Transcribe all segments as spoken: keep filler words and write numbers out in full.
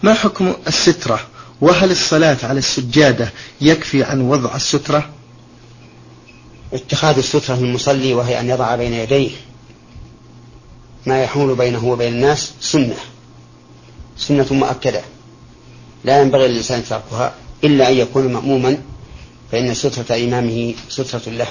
ما حكم السترة؟ وهل الصلاة على السجادة يكفي عن وضع السترة؟ اتخاذ السترة للمصلي وهي أن يضع بين يديه ما يحول بينه وبين الناس سنة سنة مؤكدة لا ينبغي للإنسان تركها إلا أن يكون مأموما، فإن سترة إمامه سترة له.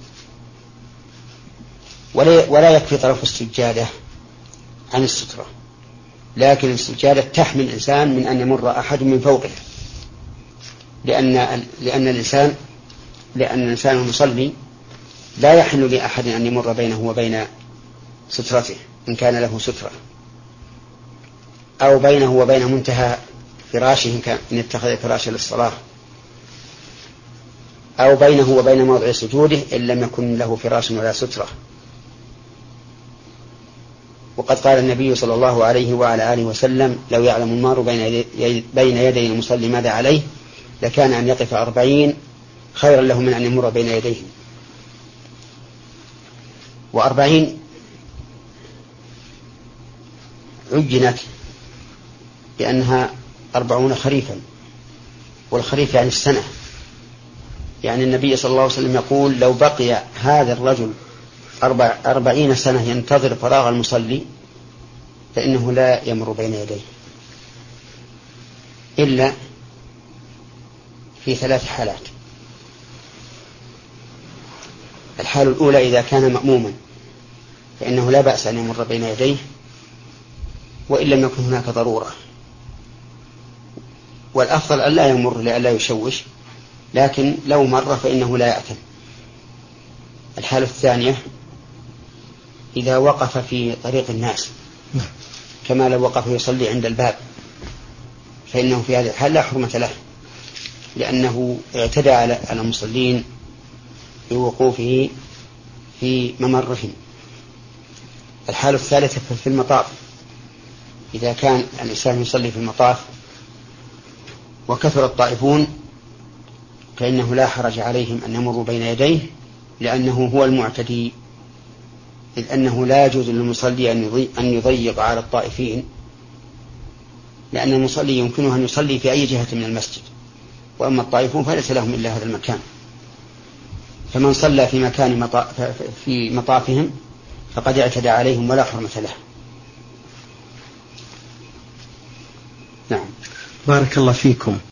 ولا يكفي طرف السجادة عن السترة، لكن السجادة تحمي الإنسان من أن يمر أحد من فوقه، لأن لأن الإنسان لأن الإنسان المصلي لا يحل لأحد أن يمر بينه وبين سترته إن كان له سترة، أو بينه وبين منتهى فراشه إن اتخذ فراشه للصلاة، أو بينه وبين موضع سجوده إن لم يكن له فراش ولا سترة. وقد قال النبي صلى الله عليه وعلى آله وسلم: لو يعلم المار بين يدي المصلي ماذا عليه لكان أن يقف أربعين خيرا له من أن يمر بين يديه. وأربعين عجنت لأنها أربعون خريفا، والخريف يعني السنة، يعني النبي صلى الله عليه وسلم يقول: لو بقي هذا الرجل أربع أربعين سنة ينتظر فراغ المصلي فإنه لا يمر بين يديه إلا في ثلاث حالات. الحالة الأولى إذا كان مأموما فإنه لا بأس أن يمر بين يديه وإن لم يكن هناك ضرورة، والأفضل أن لا يمر لئلا يشوش، لكن لو مر فإنه لا يأثم. الحالة الثانية إذا وقف في طريق الناس كما لو وقف يصلي عند الباب، فإنه في هذه الحالة لا حرمة له، لأنه اعتدى على المصلين بوقوفه في ممرهم. الحالة الثالثة في المطاف، إذا كان الإنسان يصلي في المطاف وكثر الطائفون فإنه لا حرج عليهم أن يمروا بين يديه، لأنه هو المعتدي، إذ أنه لا يجوز للمصلي أن يضيق على الطائفين، لأن المصلي يمكنه أن يصلي في أي جهة من المسجد، وأما الطائفون فليس لهم إلا هذا المكان. فمن صلى في مكان مطاف في مطافهم فقد اعتدى عليهم ولا حرمة له. نعم. بارك الله فيكم.